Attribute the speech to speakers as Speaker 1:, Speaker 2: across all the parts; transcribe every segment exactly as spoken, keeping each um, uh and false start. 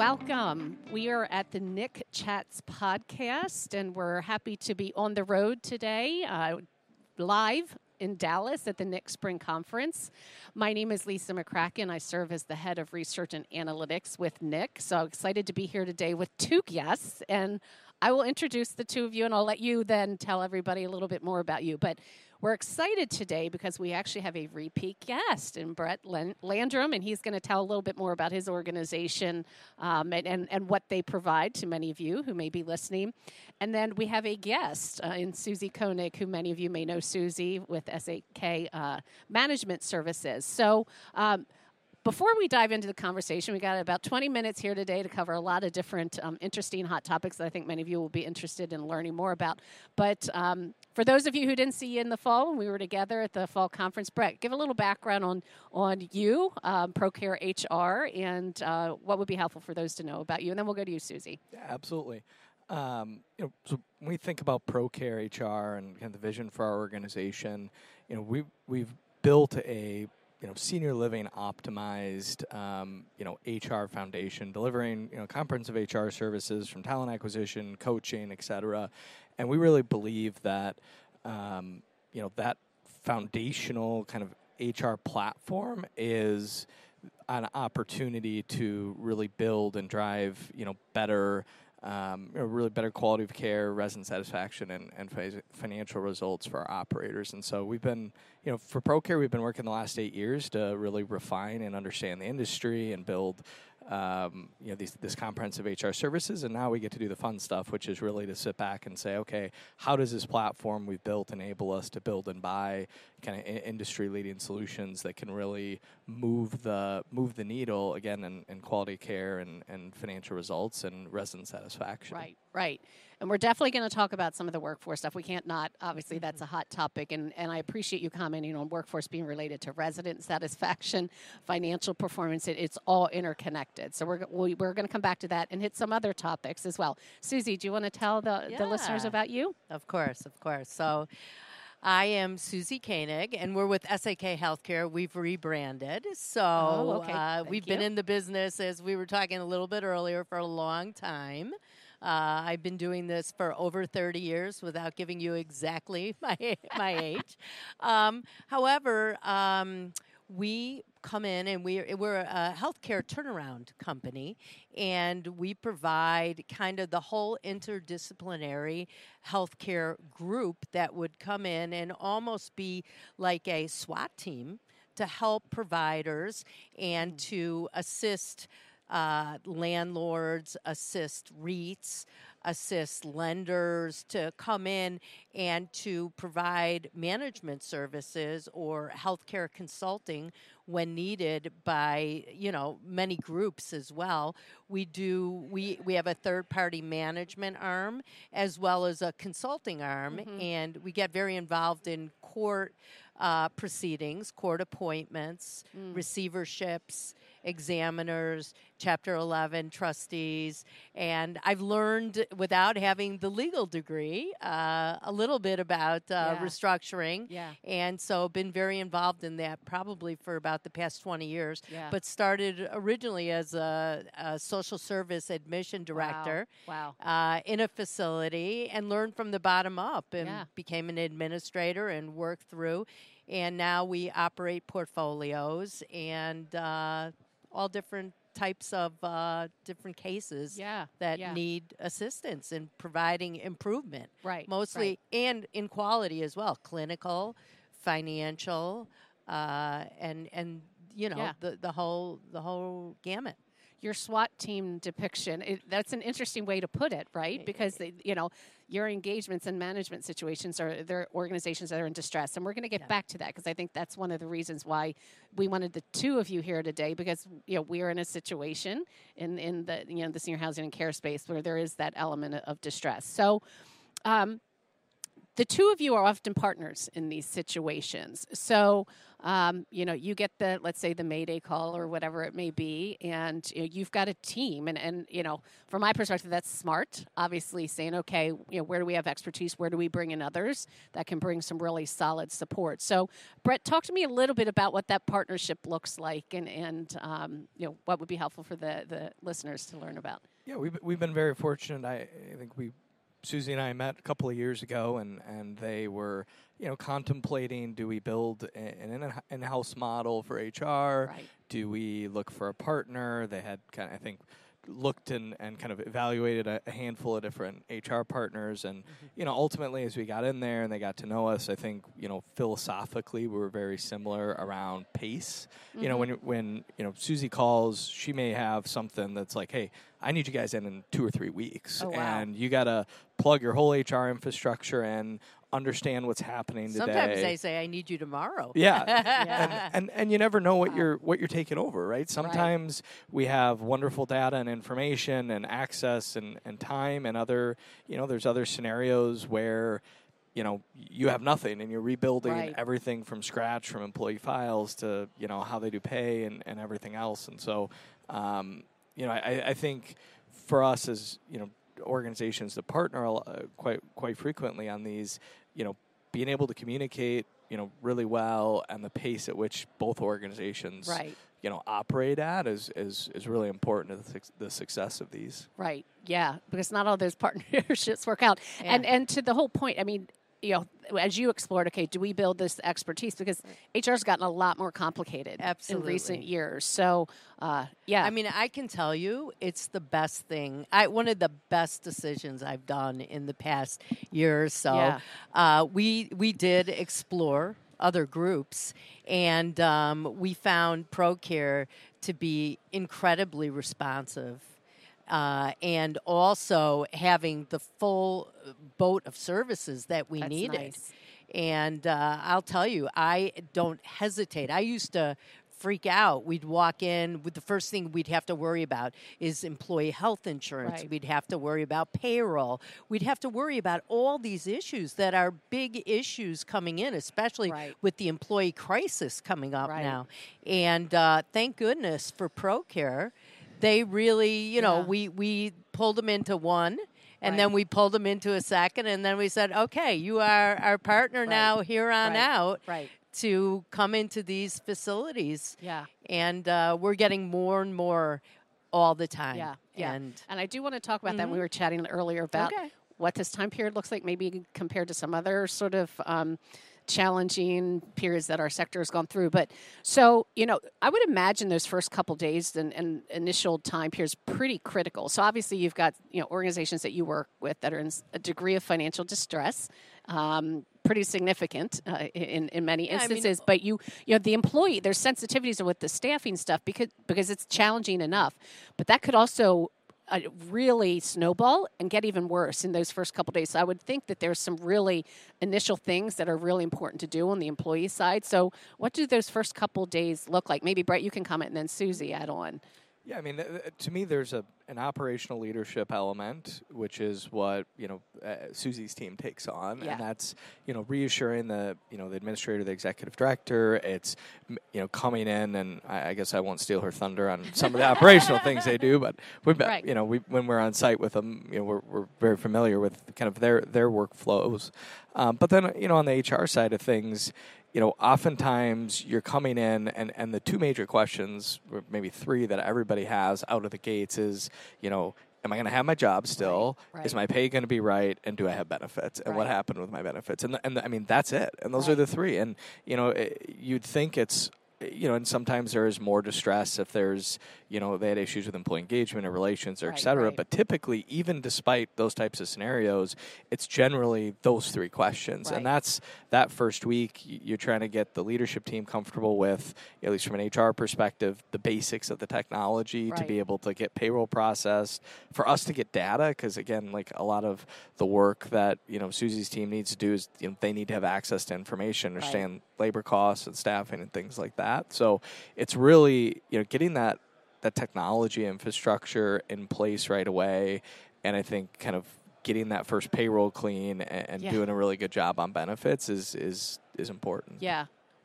Speaker 1: welcome. We are at the Nick Chats podcast, and we're happy to be on the road today, uh, live in Dallas at the Nick Spring Conference. My name is Lisa McCracken. I serve as the head of research and analytics with Nick. So I'm excited to be here today with two guests, and I will introduce the two of you, and I'll let you then tell everybody a little bit more about you. But we're excited today because we actually have a repeat guest in Brett Landrum, and he's going to tell a little bit more about his organization um, and, and, and what they provide to many of you who may be listening. And then we have a guest uh, in Susie Koenig, who many of you may know Susie with S A K uh, Management Services. So um, before we dive into the conversation, we got about twenty minutes here today to cover a lot of different um, interesting hot topics that I think many of you will be interested in learning more about. But um, for those of you who didn't see you in the fall when we were together at the fall conference, Brett, give a little background on on you, um, ProCare H R, and uh, what would be helpful for those to know about you. And then we'll go to you, Susie.
Speaker 2: Yeah, absolutely. Um, you know, so when we think about ProCare H R and kind of the vision for our organization, you know, we we've built a you know, senior living optimized, um, you know, H R foundation, delivering, you know, comprehensive H R services from talent acquisition, coaching, et cetera. And we really believe that, um, you know, that foundational kind of H R platform is an opportunity to really build and drive, you know, better, Um, you know, really better quality of care, resident satisfaction, and, and fi- financial results for our operators. And so we've been, you know, for ProCare, we've been working the last eight years to really refine and understand the industry and build, um, you know, these, this comprehensive H R services. And now we get to do the fun stuff, which is really to sit back and say, okay, how does this platform we've built enable us to build and buy kind of I- industry-leading solutions that can really move the move the needle, again, in, in quality care and, and financial results and resident satisfaction.
Speaker 1: Right, right. And we're definitely going to talk about some of the workforce stuff. We can't not. Obviously, that's a hot topic, and, and I appreciate you commenting on workforce being related to resident satisfaction, financial performance. It, it's all interconnected. So we're we, we're going to come back to that and hit some other topics as well. Susie, do you want to tell the,
Speaker 3: yeah.
Speaker 1: the listeners about you?
Speaker 3: Of course, of course. So I am Susie Koenig, and we're with S A K Healthcare. We've rebranded. So
Speaker 1: oh, okay.
Speaker 3: uh, we've
Speaker 1: you.
Speaker 3: been in the business, as we were talking a little bit earlier, for a long time. Uh, I've been doing this for over thirty years without giving you exactly my my age. Um, however, um, we come in and we, we're a healthcare turnaround company, and we provide kind of the whole interdisciplinary healthcare group that would come in and almost be like a SWAT team to help providers and to assist Uh, landlords, assist REITs, assist lenders to come in and to provide management services or healthcare consulting when needed by, you know, many groups as well. We do, we, we have a third-party management arm as well as a consulting arm, mm-hmm. and we get very involved in court uh, proceedings, court appointments, mm. receiverships, examiners, Chapter eleven trustees, and I've learned, without having the legal degree, uh, a little bit about uh,
Speaker 1: yeah.
Speaker 3: restructuring,
Speaker 1: yeah.
Speaker 3: and so been very involved in that probably for about the past twenty years,
Speaker 1: yeah.
Speaker 3: but started originally as a, a social service admission director
Speaker 1: wow. Wow.
Speaker 3: Uh, in a facility, and learned from the bottom up, and
Speaker 1: yeah.
Speaker 3: became an administrator and worked through, and now we operate portfolios and uh, all different types of uh, different cases
Speaker 1: yeah,
Speaker 3: that
Speaker 1: yeah.
Speaker 3: need assistance in providing improvement.
Speaker 1: Right.
Speaker 3: Mostly,
Speaker 1: right.
Speaker 3: and in quality as well, clinical, financial, uh, and and you know
Speaker 1: yeah.
Speaker 3: the the whole the whole gamut.
Speaker 1: Your SWAT team depiction, it, that's an interesting way to put it, right? Because, they, you know, your engagements and management situations are, they're organizations that are in distress. And we're going to get
Speaker 3: yeah.
Speaker 1: back to that because I think that's one of the reasons why we wanted the two of you here today, because, you know, we are in a situation in, in the, you know, the senior housing and care space where there is that element of distress. So, um, the two of you are often partners in these situations. So um, you know, you get the, let's say the Mayday call or whatever it may be, and you know, you've got a team. And, and, you know, from my perspective, that's smart. Obviously saying, okay, you know, where do we have expertise? Where do we bring in others that can bring some really solid support? So, Brett, talk to me a little bit about what that partnership looks like, and, and um, you know, what would be helpful for the, the listeners to learn about.
Speaker 2: Yeah, we've, we've been very fortunate. I, I think we Susie and I met a couple of years ago, and, and they were, you know, contemplating, do we build an in- in-house model for H R?
Speaker 1: Right.
Speaker 2: Do we look for a partner? They had kind of, I think, looked and, and kind of evaluated a, a handful of different H R partners. And, mm-hmm. you know, ultimately, as we got in there and they got to know us, I think, you know, philosophically, we were very similar around pace. Mm-hmm. You know, when, when, you know, Susie calls, she may have something that's like, hey, I need you guys in in two or three weeks.
Speaker 1: Oh, wow.
Speaker 2: And you got to plug your whole H R infrastructure in, understand what's happening today.
Speaker 3: Sometimes they say, I need you tomorrow.
Speaker 2: Yeah.
Speaker 1: Yeah.
Speaker 2: And, and and you never know what
Speaker 1: Wow.
Speaker 2: you're what you're taking over, right? Sometimes we have wonderful data and information and access and, and time, and other, you know, there's other scenarios where, you know, you have nothing and you're rebuilding
Speaker 1: Right.
Speaker 2: everything from scratch, from employee files to, you know, how they do pay and, and everything else. And so, um, you know, I, I think for us as, you know, organizations that partner uh, quite quite frequently on these, you know, being able to communicate, you know, really well, and the pace at which both organizations,
Speaker 1: Right.
Speaker 2: you know, operate at is is, is really important to the, suc- the success of these.
Speaker 1: Right. Yeah. Because not all those partnerships work out.
Speaker 3: Yeah.
Speaker 1: And and to the whole point, I mean, you know, as you explored, okay, do we build this expertise? Because H R's gotten a lot more complicated
Speaker 3: Absolutely.
Speaker 1: in recent years. So, uh, yeah.
Speaker 3: I mean, I can tell you it's the best thing. I one of the best decisions I've done in the past year or so.
Speaker 1: Yeah.
Speaker 3: Uh, we we did explore other groups, and um, we found ProCare to be incredibly responsive. Uh, and also having the full boat of services that we
Speaker 1: That's
Speaker 3: needed.
Speaker 1: nice.
Speaker 3: And uh, I'll tell you, I don't hesitate. I used to freak out. We'd walk in with the first thing we'd have to worry about is employee health insurance.
Speaker 1: Right.
Speaker 3: We'd have to worry about payroll. We'd have to worry about all these issues that are big issues coming in, especially
Speaker 1: Right.
Speaker 3: with the employee crisis coming up
Speaker 1: Right.
Speaker 3: now. And uh, thank goodness for ProCare. They really, you know,
Speaker 1: Yeah.
Speaker 3: we, we pulled them into one, and
Speaker 1: Right.
Speaker 3: then we pulled them into a second, and then we said, okay, you are our partner
Speaker 1: Right.
Speaker 3: now here on
Speaker 1: Right.
Speaker 3: out
Speaker 1: Right.
Speaker 3: to come into these facilities.
Speaker 1: Yeah.
Speaker 3: And uh, we're getting more and more all the time.
Speaker 1: Yeah. Yeah.
Speaker 3: And
Speaker 1: And I do want to talk about that.
Speaker 3: Mhm.
Speaker 1: We were chatting earlier about
Speaker 3: Okay.
Speaker 1: what this time period looks like, maybe compared to some other sort of um, challenging periods that our sector has gone through. But so, you know, I would imagine those first couple days and, and initial time periods pretty critical. So obviously you've got, you know, organizations that you work with that are in a degree of financial distress. Um, pretty significant uh, in in many
Speaker 3: Yeah, I mean-
Speaker 1: instances, but you you know the employee, there's sensitivities with the staffing stuff because because it's challenging enough, but that could also uh, really snowball and get even worse in those first couple days. So I would think that there's some really initial things that are really important to do on the employee side. So what do those first couple days look like? Maybe Brett, you can comment, and then Susie add on.
Speaker 2: Yeah, I mean, uh, to me, there's a an operational leadership element, which is what you know uh, Susie's team takes on,
Speaker 1: Yeah.
Speaker 2: and that's you know reassuring the you know the administrator, the executive director. It's m- you know coming in, and I, I guess I won't steal her thunder on some of the operational things they do, but we
Speaker 1: Right.
Speaker 2: you know we when we're on site with them, you know we're we're very familiar with kind of their their workflows. Um, but then you know on the H R side of things, you know, oftentimes you're coming in, and, and the two major questions, or maybe three that everybody has out of the gates is, you know, am I going to have my job still?
Speaker 1: Right,
Speaker 2: Is
Speaker 1: right.
Speaker 2: my pay going to be right? And do I have benefits? And what
Speaker 1: Right.
Speaker 2: happened with my benefits? And, and I mean, that's it. And those are
Speaker 1: Right.
Speaker 2: the three. And, you know, it, you'd think it's, you know, and sometimes there is more distress if there's, you know, they had issues with employee engagement or relations or
Speaker 1: Right,
Speaker 2: et cetera.
Speaker 1: right.
Speaker 2: But typically, even despite those types of scenarios, it's generally those three questions.
Speaker 1: Right.
Speaker 2: And that's that first week, y- you're trying to get the leadership team comfortable with, at least from an H R perspective, the basics of the technology to
Speaker 1: Right.
Speaker 2: be able to get payroll processed, for us to get data, because again, like a lot of the work that, you know, Susie's team needs to do is, you know, they need to have access to information,
Speaker 1: Right.
Speaker 2: understand labor costs and staffing and things like that. So it's really, you know, getting that that technology infrastructure in place right away, and I think kind of getting that first payroll clean and, and
Speaker 1: Yeah.
Speaker 2: doing a really good job on benefits is is is important.
Speaker 1: Yeah.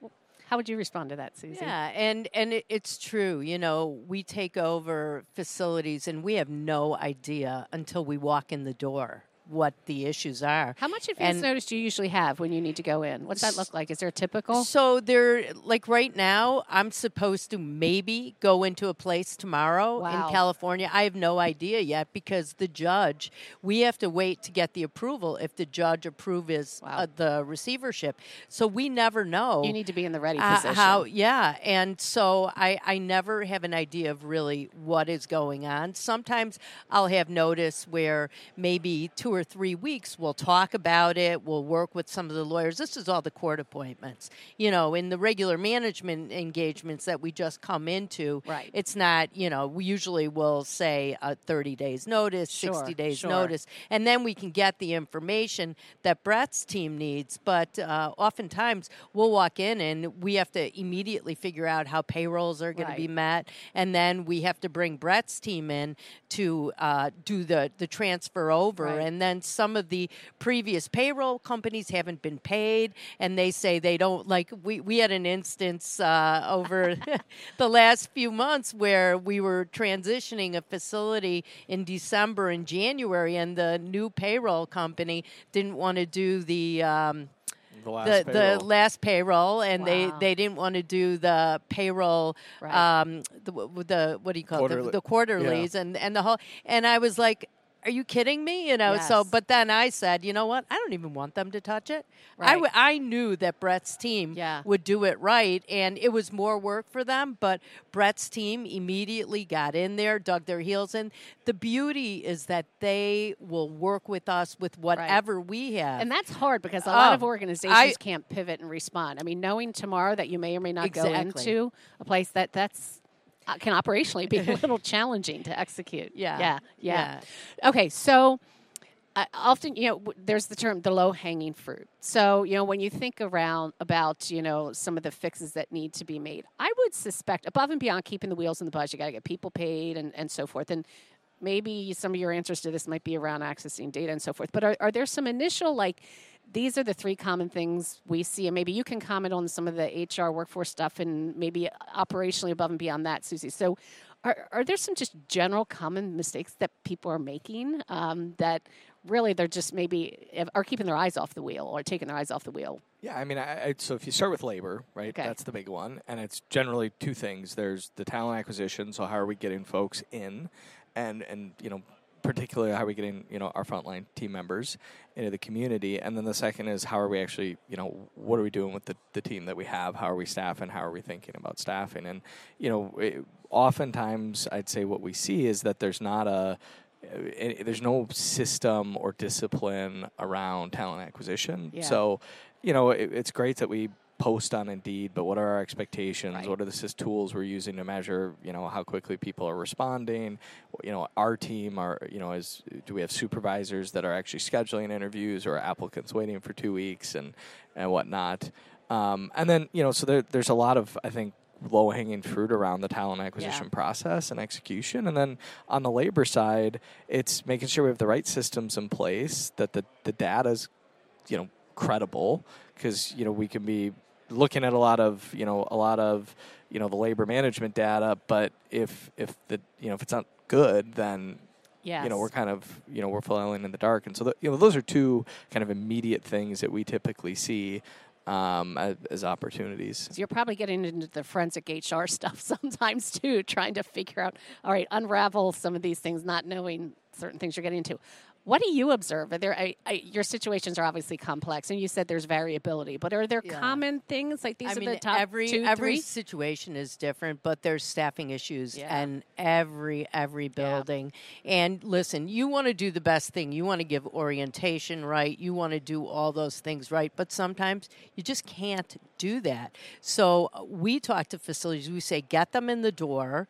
Speaker 1: How would you respond to that, Susie?
Speaker 3: Yeah, and and it, it's true. You know, we take over facilities and we have no idea until we walk in the door what the issues are.
Speaker 1: How much advance
Speaker 3: And-
Speaker 1: notice do you usually have when you need to go in? What's that look like? Is there a typical?
Speaker 3: So there, like right now, I'm supposed to maybe go into a place tomorrow
Speaker 1: Wow.
Speaker 3: in California. I have no idea yet because the judge, we have to wait to get the approval if the judge approves
Speaker 1: Wow.
Speaker 3: uh, the receivership. So we never know.
Speaker 1: You need to be in the ready
Speaker 3: uh,
Speaker 1: position.
Speaker 3: how, yeah. And so I, I never have an idea of really what is going on. Sometimes I'll have notice where maybe two or three weeks we'll talk about it. We'll work with some of the lawyers. This is all the court appointments. You know, in the regular management engagements that we just come into,
Speaker 1: Right.
Speaker 3: it's not, you know, we usually will say a thirty days notice,
Speaker 1: Sure,
Speaker 3: sixty days
Speaker 1: sure.
Speaker 3: notice, and then we can get the information that Brett's team needs. But uh, oftentimes we'll walk in and we have to immediately figure out how payrolls are going
Speaker 1: Right.
Speaker 3: to be met, and then we have to bring Brett's team in to uh, do the, the transfer over,
Speaker 1: Right.
Speaker 3: and then some of the previous payroll companies haven't been paid, and they say they don't, like, we, we had an instance uh, over the last few months where we were transitioning a facility in December and January, and the new payroll company didn't want to do the um,
Speaker 2: The last
Speaker 3: the,
Speaker 2: payroll.
Speaker 3: the last payroll, and they,
Speaker 1: Wow.
Speaker 3: they didn't want to do the payroll,
Speaker 1: Right.
Speaker 3: um, the, the what do you call it,
Speaker 2: Quarterly-
Speaker 3: the, the quarterlies, and, and the whole. And I was like, "Are you kidding me?" You know. So,
Speaker 1: Yes.
Speaker 3: but then I said, "You know what? I don't even want them to touch it." I,
Speaker 1: Right.
Speaker 3: w- I knew that Brett's team
Speaker 1: Yeah.
Speaker 3: would do it right, and it was more work for them. But Brett's team immediately got in there, dug their heels in. The beauty is that they will work with us with whatever we have.
Speaker 1: And that's hard because a lot
Speaker 3: Oh,
Speaker 1: of organizations
Speaker 3: I-
Speaker 1: can't pivot and respond. I mean, knowing tomorrow that you may or may not go
Speaker 3: Exactly.
Speaker 1: into a place that that's uh, can operationally be a little challenging to execute.
Speaker 3: Yeah.
Speaker 1: yeah, yeah. Okay, so uh, often, you know, w- there's the term the low hanging fruit. So, you know, when you think around about, you know, some of the fixes that need to be made, I would suspect above and beyond keeping the wheels in the bus, you got to get people paid and, and so forth. And maybe some of your answers to this might be around accessing data and so forth. But are, are there some initial, like, these are the three common things we see, and maybe you can comment on some of the H R workforce stuff and maybe operationally above and beyond that, Susie. So are, are there some just general common mistakes that people are making um, that really they're just maybe are keeping their eyes off the wheel or taking their eyes off the wheel?
Speaker 2: Yeah, I mean, I, I, so if you start with labor, right,
Speaker 1: Okay.
Speaker 2: that's the big one. And it's generally two things. There's the talent acquisition, so how are we getting folks in? And, and you know, particularly how are we getting, you know, our frontline team members into the community? And then the second is how are we actually, you know, what are we doing with the, the team that we have? How are we staffing? How are we thinking about staffing? And, you know, it, oftentimes I'd say what we see is that there's not a, uh, there's no system or discipline around talent acquisition.
Speaker 1: Yeah.
Speaker 2: So, you know, it, it's great that we post on Indeed, but what are our expectations?
Speaker 1: Right.
Speaker 2: What are the sys tools we're using to measure, you know, how quickly people are responding? You know, our team are, you know, is do we have supervisors that are actually scheduling interviews or applicants waiting for two weeks and, and whatnot? Um, and then, you know, so there, there's a lot of, I think, low-hanging fruit around the talent acquisition
Speaker 1: Yeah.
Speaker 2: process and execution. And then on the labor side, it's making sure we have the right systems in place, that the, the data's, you know, credible, because, you know, we can be looking at a lot of, you know, a lot of, you know, the labor management data, but if, if the, you know, if it's not good, then,
Speaker 1: Yes.
Speaker 2: you know, we're kind of, you know, we're flailing in the dark. And so, the, you know, those are two kind of immediate things that we typically see um, as, as opportunities.
Speaker 1: So you're probably getting into the forensic H R stuff sometimes too, trying to figure out, all right, unravel some of these things, not knowing certain things you're getting into. What do you observe? Are there I, I, your situations are obviously complex, and you said there's variability, but are there
Speaker 3: Yeah.
Speaker 1: common things like these
Speaker 3: I
Speaker 1: are
Speaker 3: mean,
Speaker 1: the top
Speaker 3: every
Speaker 1: two,
Speaker 3: every
Speaker 1: three?
Speaker 3: situation is different, but there's staffing issues
Speaker 1: Yeah.
Speaker 3: in every every building. And listen, you want to do the best thing. You want to give orientation right. You want to do all those things right. But sometimes you just can't do that. So uh, we talk to facilities. We say, get them in the door.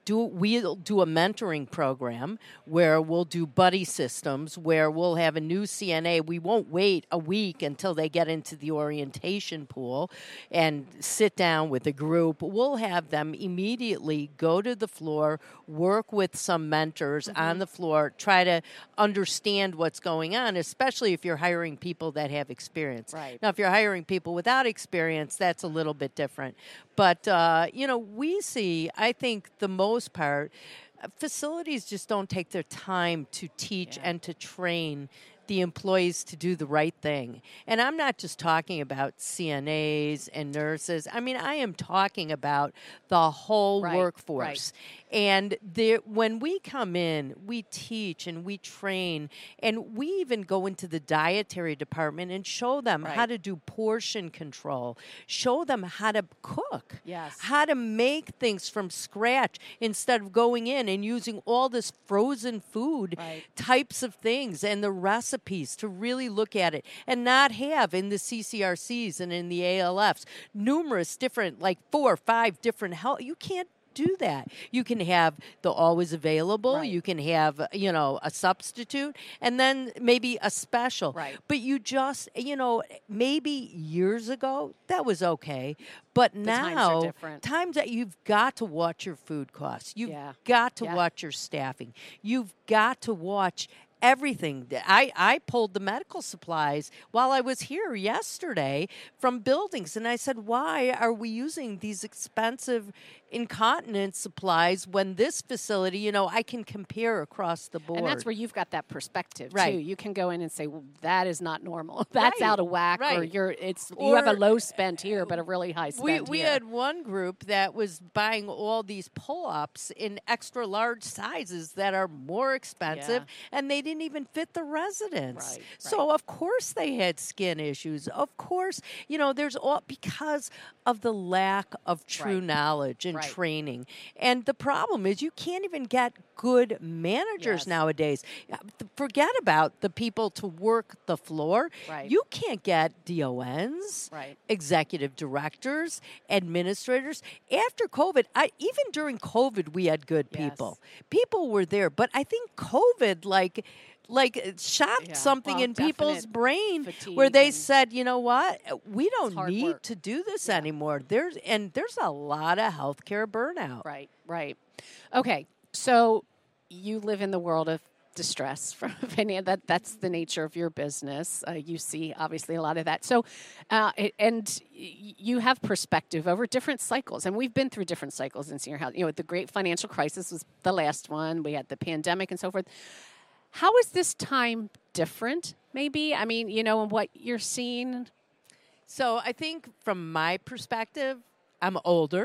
Speaker 3: do we'll do a mentoring program where we'll do buddy systems where we'll have a new C N A. We won't wait a week until they get into the orientation pool and sit down with a group. We'll have them immediately go to the floor, work with some mentors mm-hmm. on the floor, try to understand what's going on, especially if you're hiring people that have experience.
Speaker 1: Right.
Speaker 3: Now, if you're hiring people without experience, that's a little bit different. But, uh, you know, we see, I think, the most part, facilities just don't take their time to teach yeah. and to train the employees to do the right thing. And I'm not just talking about C N As and nurses. I mean, I am talking about the whole
Speaker 1: right,
Speaker 3: workforce. Right. And there, when we come in, we teach and we train, and we even go into the dietary department and show them
Speaker 1: right.
Speaker 3: how to do portion control, show them how to cook,
Speaker 1: yes.
Speaker 3: how to make things from scratch instead of going in and using all this frozen food
Speaker 1: right.
Speaker 3: types of things and the recipes to really look at it and not have in the C C R Cs and in the A L Fs numerous different, like four or five different health. You can't do that. You can have the always available.
Speaker 1: Right.
Speaker 3: You can have, you know, a substitute and then maybe a special.
Speaker 1: Right.
Speaker 3: But you just, you know, maybe years ago that was okay. But
Speaker 1: the
Speaker 3: now,
Speaker 1: times are different.
Speaker 3: times that you've got to watch your food costs. You've
Speaker 1: yeah.
Speaker 3: got to
Speaker 1: yeah.
Speaker 3: watch your staffing. You've got to watch everything. I, I pulled the medical supplies while I was here yesterday from buildings, and I said, why are we using these expensive incontinence supplies when this facility, you know, I can compare across the board.
Speaker 1: And that's where you've got that perspective,
Speaker 3: right.
Speaker 1: too. You can go in and say, well, that is not normal. That's
Speaker 3: right.
Speaker 1: out of whack,
Speaker 3: right.
Speaker 1: or you're it's
Speaker 3: or,
Speaker 1: you have a low spend here, but a really high spend
Speaker 3: we, we
Speaker 1: here.
Speaker 3: had one group that was buying all these pull-ups in extra large sizes that are more expensive,
Speaker 1: yeah.
Speaker 3: and they didn't even fit the residents.
Speaker 1: Right,
Speaker 3: so,
Speaker 1: right.
Speaker 3: of course, they had skin issues. Of course, you know, there's all because of the lack of true
Speaker 1: right.
Speaker 3: knowledge and
Speaker 1: right.
Speaker 3: training. And the problem is you can't even get good managers
Speaker 1: yes.
Speaker 3: nowadays. Forget about the people to work the floor.
Speaker 1: Right.
Speaker 3: You can't get D O Ns,
Speaker 1: right.
Speaker 3: executive directors, administrators. After COVID, I, even during COVID, we had good
Speaker 1: yes.
Speaker 3: people. People were there. But I think COVID, like... like it shot
Speaker 1: yeah.
Speaker 3: something
Speaker 1: well,
Speaker 3: in people's brain where they said, you know what, we don't need
Speaker 1: work.
Speaker 3: to do this
Speaker 1: yeah.
Speaker 3: anymore. There's and there's a lot of healthcare burnout.
Speaker 1: Right, right. Okay, so you live in the world of distress from that that's the nature of your business. Uh, you see obviously a lot of that. So uh, and you have perspective over different cycles, and we've been through different cycles in senior housing. You know, the great financial crisis was the last one. We had the pandemic and so forth. How is this time different, maybe? I mean, you know, and what you're seeing?
Speaker 3: So I think from my perspective, I'm older,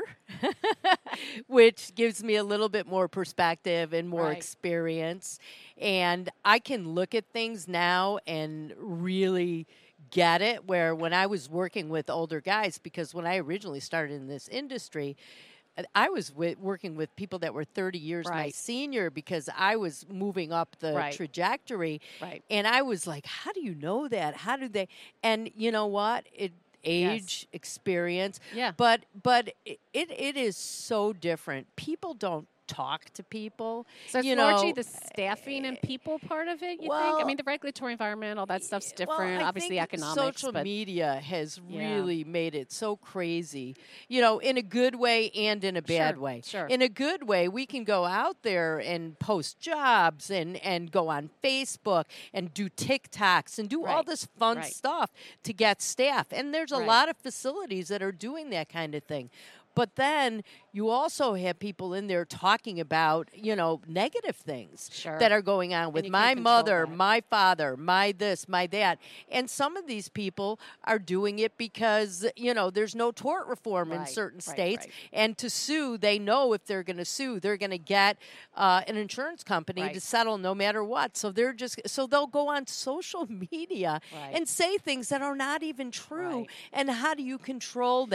Speaker 3: which gives me a little bit more perspective and more
Speaker 1: right.
Speaker 3: experience. And I can look at things now and really get it, where when I was working with older guys, because when I originally started in this industry, I was with, working with people that were thirty years
Speaker 1: right.
Speaker 3: my senior because I was moving up the
Speaker 1: right.
Speaker 3: trajectory.
Speaker 1: Right.
Speaker 3: And I was like, how do you know that? How do they? And you know what? It age, yes. experience.
Speaker 1: Yeah.
Speaker 3: But but it, it it is so different. People don't talk to people.
Speaker 1: So it's
Speaker 3: you
Speaker 1: largely
Speaker 3: know,
Speaker 1: the staffing and people part of it, you
Speaker 3: well,
Speaker 1: think? I mean, the regulatory environment, all that stuff's different.
Speaker 3: Well,
Speaker 1: Obviously,
Speaker 3: think
Speaker 1: economics.
Speaker 3: Social
Speaker 1: but
Speaker 3: media has
Speaker 1: yeah.
Speaker 3: really made it so crazy, you know, in a good way and in a bad
Speaker 1: sure,
Speaker 3: way.
Speaker 1: Sure.
Speaker 3: In a good way, we can go out there and post jobs and, and go on Facebook and do TikToks and do
Speaker 1: right.
Speaker 3: all this fun
Speaker 1: right.
Speaker 3: stuff to get staff. And there's a
Speaker 1: right.
Speaker 3: lot of facilities that are doing that kind of thing. But then you also have people in there talking about, you know, negative things
Speaker 1: sure.
Speaker 3: that are going on with my mother,
Speaker 1: that.
Speaker 3: my father, my this, my that. And some of these people are doing it because, you know, there's no tort reform
Speaker 1: right.
Speaker 3: in certain
Speaker 1: right.
Speaker 3: states.
Speaker 1: Right.
Speaker 3: And to sue, they know if they're going to sue, they're going to get uh, an insurance company
Speaker 1: right.
Speaker 3: to settle no matter what. So they're just, so they'll go on social media
Speaker 1: right.
Speaker 3: and say things that are not even true.
Speaker 1: Right.
Speaker 3: And how do you control that?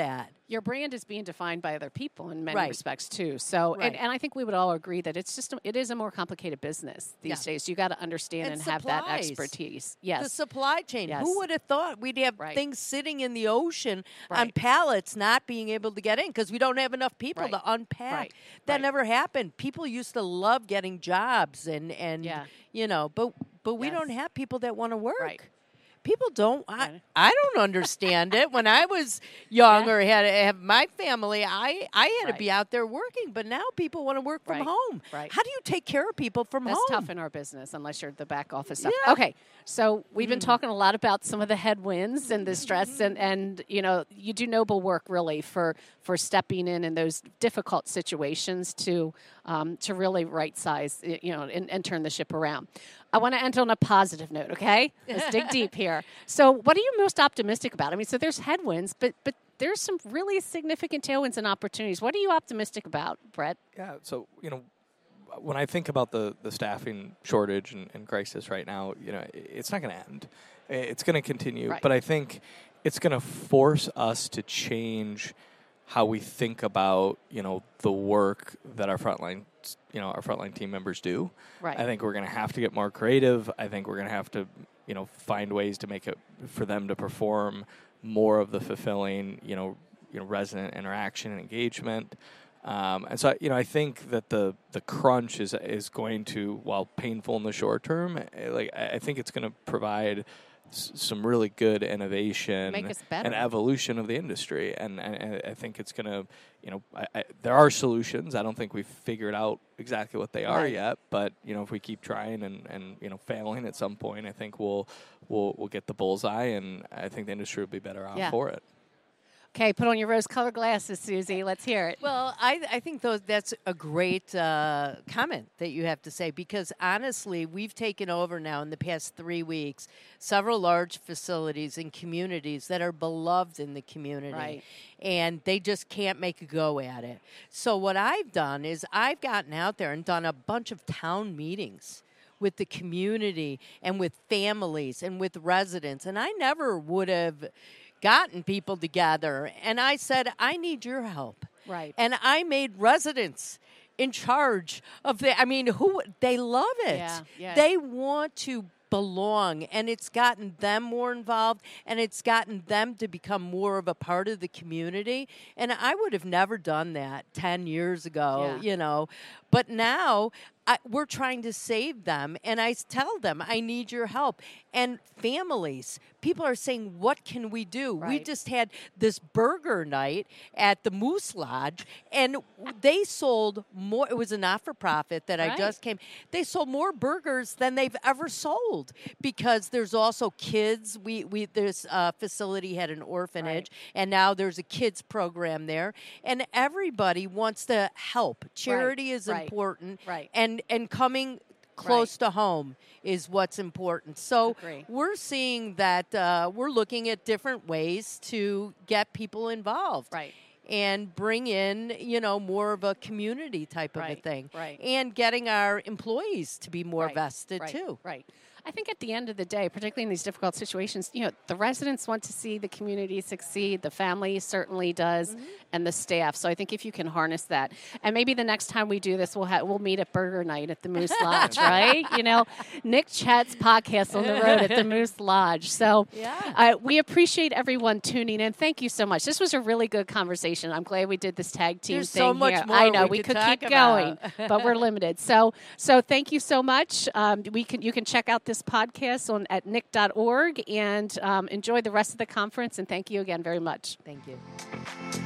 Speaker 1: your brand is being defined by other people in many
Speaker 3: Right.
Speaker 1: respects too. So,
Speaker 3: Right.
Speaker 1: and, and I think we would all agree that it's just a, it is a more complicated business these
Speaker 3: Yeah.
Speaker 1: days. You got to understand and,
Speaker 3: And
Speaker 1: have that
Speaker 3: supplies.
Speaker 1: expertise.
Speaker 3: The
Speaker 1: Yes,
Speaker 3: supply chain.
Speaker 1: Yes.
Speaker 3: Who would have thought we'd have
Speaker 1: Right.
Speaker 3: things sitting in the ocean on
Speaker 1: Right.
Speaker 3: pallets not being able to get in because we don't have enough people
Speaker 1: Right.
Speaker 3: to unpack?
Speaker 1: Right.
Speaker 3: That
Speaker 1: Right.
Speaker 3: never happened. People used to love getting jobs and, and
Speaker 1: Yeah.
Speaker 3: you know, but but we
Speaker 1: Yes.
Speaker 3: don't have people that want to work.
Speaker 1: Right.
Speaker 3: People don't. I,
Speaker 1: Right.
Speaker 3: I don't understand it. When I was younger, had to have my family. I I had to
Speaker 1: Right.
Speaker 3: be out there working, but now people want to work from
Speaker 1: Right.
Speaker 3: home.
Speaker 1: Right.
Speaker 3: How do you take care of people from
Speaker 1: That's
Speaker 3: home?
Speaker 1: tough in our business unless you're the back office stuff.
Speaker 3: Yeah.
Speaker 1: Okay, so we've been
Speaker 3: Mm.
Speaker 1: talking a lot about some of the headwinds and the stress, and, and you know you do noble work really for for stepping in in those difficult situations to um, to really right size you know and, and turn the ship around. I want to end on a positive note. Okay, let's dig deep here. So, what are you most optimistic about? I mean, so there's headwinds, but but there's some really significant tailwinds and opportunities. What are you optimistic about, Brett?
Speaker 2: Yeah, so you know, when I think about the, the staffing shortage and, and crisis right now, you know, i- it's not going to end. I- It's going to continue,
Speaker 1: Right.
Speaker 2: but I think it's going to force us to change how we think about you know the work that our frontline you know our frontline team members do.
Speaker 1: Right.
Speaker 2: I think we're going to have to get more creative. I think we're going to have to you know find ways to make it for them to perform more of the fulfilling you know you know resident interaction and engagement. Um, and so, you know, I think that the, the crunch is is going to, while painful in the short term, eh, like I I think it's going to provide s- some really good innovation
Speaker 1: Make us better.
Speaker 2: and evolution of the industry. And, and I think it's going to, you know, I, I, there are solutions. I don't think we've figured out exactly what they are
Speaker 1: Right.
Speaker 2: yet. But you know, if we keep trying and, and you know failing at some point, I think we'll we'll we'll get the bullseye, and I think the industry will be better off
Speaker 1: Yeah.
Speaker 2: for it.
Speaker 1: Okay, put on your rose-colored glasses, Susie. Let's hear it.
Speaker 3: Well, I, I think those that's a great uh, comment that you have to say because honestly, we've taken over now in the past three weeks several large facilities and communities that are beloved in the community.
Speaker 1: Right.
Speaker 3: And they just can't make a go at it. So what I've done is I've gotten out there and done a bunch of town meetings with the community and with families and with residents. And I never would have gotten people together. And I said, I need your help.
Speaker 1: Right.
Speaker 3: And I made residents in charge of the, I mean, who, they love it.
Speaker 1: Yeah, yeah.
Speaker 3: They want to belong, and it's gotten them more involved, and it's gotten them to become more of a part of the community. And I would have never done that ten years ago,
Speaker 1: Yeah.
Speaker 3: you know. But now I, we're trying to save them, and I s- tell them, I need your help. And families, people are saying, what can we do? We
Speaker 1: Right.
Speaker 3: just had this burger night at the Moose Lodge, and they sold more. It was a not-for-profit that I
Speaker 1: Right.
Speaker 3: just came. They sold more burgers than they've ever sold because there's also kids. We we this uh, facility had an orphanage, and now there's a kids program there, and everybody wants to help. Charity is
Speaker 1: right,
Speaker 3: important,
Speaker 1: right.
Speaker 3: and and coming close to home is what's important. So
Speaker 1: Agree.
Speaker 3: we're seeing that uh, we're looking at different ways to get people involved.
Speaker 1: Right.
Speaker 3: And bring in, you know, more of a community type of a
Speaker 1: Right,
Speaker 3: thing.
Speaker 1: right.
Speaker 3: And getting our employees to be more
Speaker 1: Right,
Speaker 3: vested
Speaker 1: right,
Speaker 3: too.
Speaker 1: Right. I think at the end of the day, particularly in these difficult situations, you know, the residents want to see the community succeed. The family certainly does,
Speaker 3: Mm-hmm.
Speaker 1: and the staff. So I think if you can harness that, and maybe the next time we do this, we'll ha- we'll meet at Burger Night at the Moose Lodge, right? You know, Nick Chat's podcast on the road at the Moose Lodge. So
Speaker 3: Yeah.
Speaker 1: uh, we appreciate everyone tuning in. Thank you so much. This was a really good conversation. I'm glad we did this tag team
Speaker 3: There's
Speaker 1: thing
Speaker 3: so much
Speaker 1: here.
Speaker 3: more
Speaker 1: I know
Speaker 3: we
Speaker 1: we
Speaker 3: could
Speaker 1: could
Speaker 3: talk
Speaker 1: keep
Speaker 3: about.
Speaker 1: going, but we're limited. So so thank you so much. Um, we can you can check out this podcast on at nick dot org and um, enjoy the rest of the conference. And thank you again very much.
Speaker 3: Thank you.